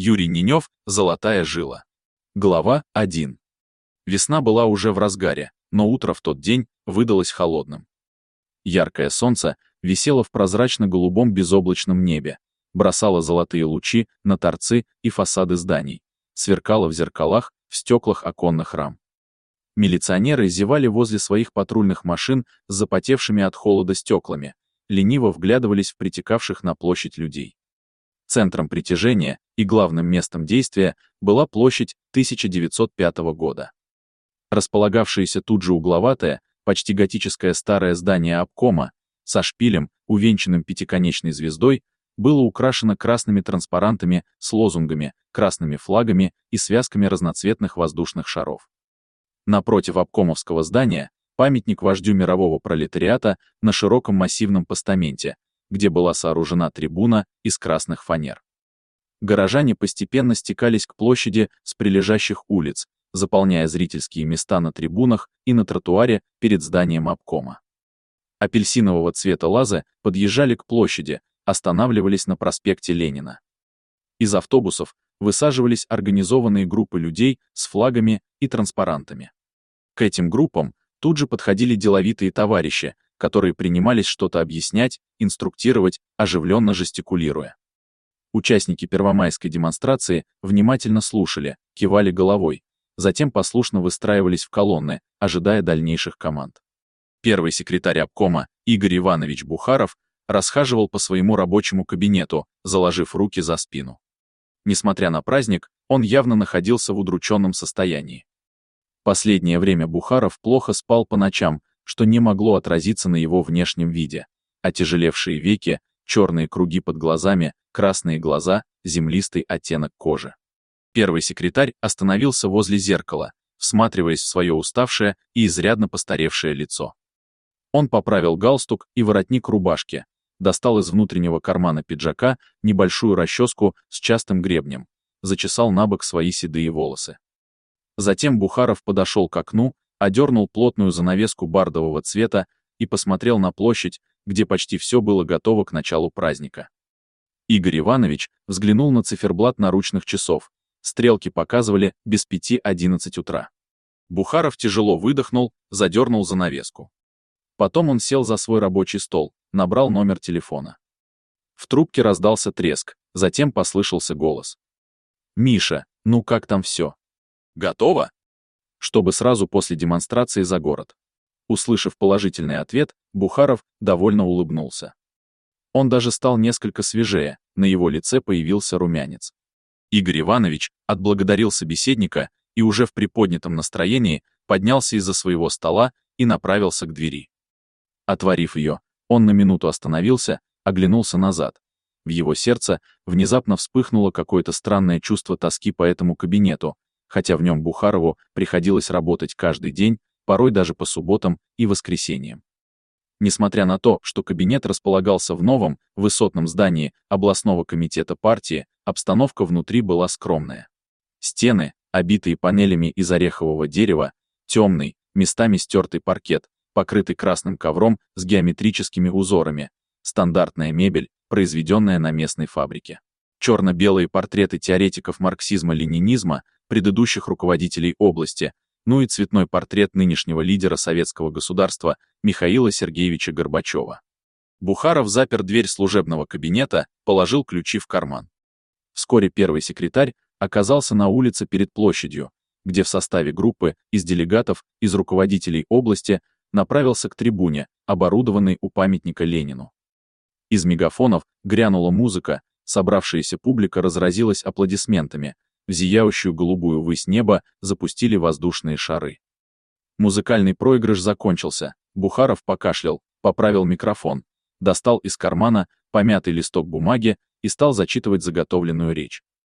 Юрий Ненев, «Золотая жила». Глава 1. Весна была уже в разгаре, но утро в тот день выдалось холодным. Яркое солнце висело в прозрачно-голубом безоблачном небе, бросало золотые лучи на торцы и фасады зданий, сверкало в зеркалах, в стеклах оконных рам. Милиционеры зевали возле своих патрульных машин с запотевшими от холода стеклами, лениво вглядывались в притекавших на площадь людей. Центром притяжения и главным местом действия была площадь 1905 года. Располагавшееся тут же угловатое, почти готическое старое здание обкома со шпилем, увенчанным пятиконечной звездой, было украшено красными транспарантами с лозунгами, красными флагами и связками разноцветных воздушных шаров. Напротив обкомовского здания памятник вождю мирового пролетариата на широком массивном постаменте, где была сооружена трибуна из красных фанер. Горожане постепенно стекались к площади с прилежащих улиц, заполняя зрительские места на трибунах и на тротуаре перед зданием обкома. Апельсинового цвета лазы подъезжали к площади, останавливались на проспекте Ленина. Из автобусов высаживались организованные группы людей с флагами и транспарантами. К этим группам тут же подходили деловитые товарищи, которые принимались что-то объяснять, инструктировать, оживленно жестикулируя. Участники первомайской демонстрации внимательно слушали, кивали головой, затем послушно выстраивались в колонны, ожидая дальнейших команд. Первый секретарь обкома Игорь Иванович Бухаров расхаживал по своему рабочему кабинету, заложив руки за спину. Несмотря на праздник, он явно находился в удрученном состоянии. Последнее время Бухаров плохо спал по ночам, что не могло отразиться на его внешнем виде. Отяжелевшие веки, черные круги под глазами, красные глаза, землистый оттенок кожи. Первый секретарь остановился возле зеркала, всматриваясь в свое уставшее и изрядно постаревшее лицо. Он поправил галстук и воротник рубашки, достал из внутреннего кармана пиджака небольшую расческу с частым гребнем, зачесал набок свои седые волосы. Затем Бухаров подошел к окну, одернул плотную занавеску бардового цвета и посмотрел на площадь, где почти все было готово к началу праздника. Игорь Иванович взглянул на циферблат наручных часов. Стрелки показывали без 5:11 утра. Бухаров тяжело выдохнул, задернул занавеску. Потом он сел за свой рабочий стол, набрал номер телефона. В трубке раздался треск, затем послышался голос. «Миша, ну как там все? Готово?» Чтобы сразу после демонстрации за город. Услышав положительный ответ, Бухаров довольно улыбнулся. Он даже стал несколько свежее, на его лице появился румянец. Игорь Иванович отблагодарил собеседника и уже в приподнятом настроении поднялся из-за своего стола и направился к двери. Отворив ее, он на минуту остановился, оглянулся назад. В его сердце внезапно вспыхнуло какое-то странное чувство тоски по этому кабинету, хотя в нем Бухарову приходилось работать каждый день, порой даже по субботам и воскресеньям. Несмотря на то, что кабинет располагался в новом, высотном здании областного комитета партии, обстановка внутри была скромная. Стены, обитые панелями из орехового дерева, темный, местами стертый паркет, покрытый красным ковром с геометрическими узорами, стандартная мебель, произведенная на местной фабрике. Черно-белые портреты теоретиков марксизма-ленинизма, предыдущих руководителей области, ну и цветной портрет нынешнего лидера советского государства Михаила Сергеевича Горбачева. Бухаров запер дверь служебного кабинета, положил ключи в карман. Вскоре первый секретарь оказался на улице перед площадью, где в составе группы из делегатов из руководителей области направился к трибуне, оборудованной у памятника Ленину. Из мегафонов грянула музыка, собравшаяся публика разразилась аплодисментами, в зияющую голубую высь неба запустили воздушные шары. Музыкальный проигрыш закончился, Бухаров покашлял, поправил микрофон, достал из кармана помятый листок бумаги и стал зачитывать заготовленную речь.